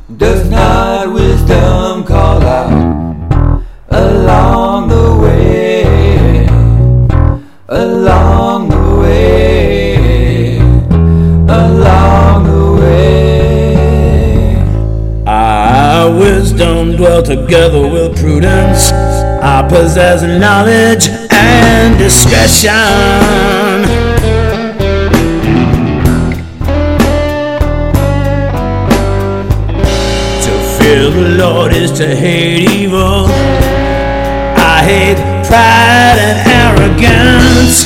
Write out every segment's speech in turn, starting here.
Does not wisdom call out along the way, along the way, along the way? Our wisdom dwell together with prudence. I possess knowledge and discretion. Fear the Lord is to hate evil. I hate pride and arrogance.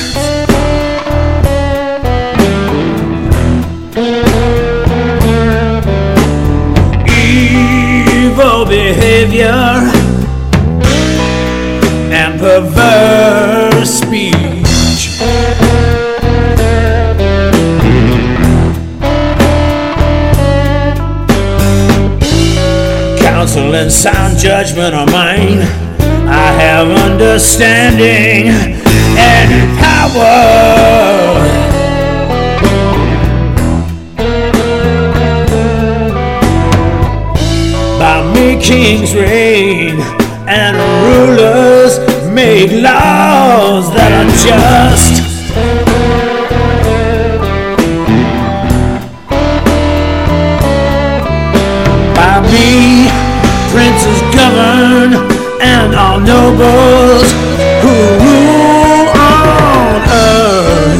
Evil behavior and perverse speech. Counsel and sound judgment are mine. I have understanding and power. By me kings reign and rulers make laws that are just. By me princes govern and all nobles who rule on earth.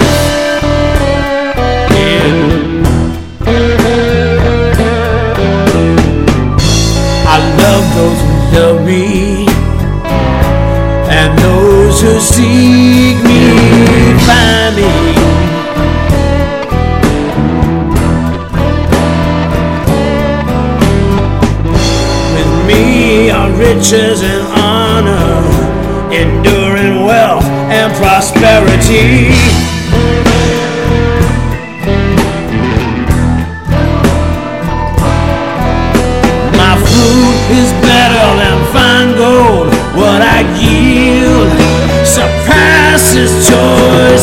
I love those who love me, and those who seek me find me. Riches and honor, enduring wealth and prosperity. My fruit is better than fine gold. What I yield surpasses joy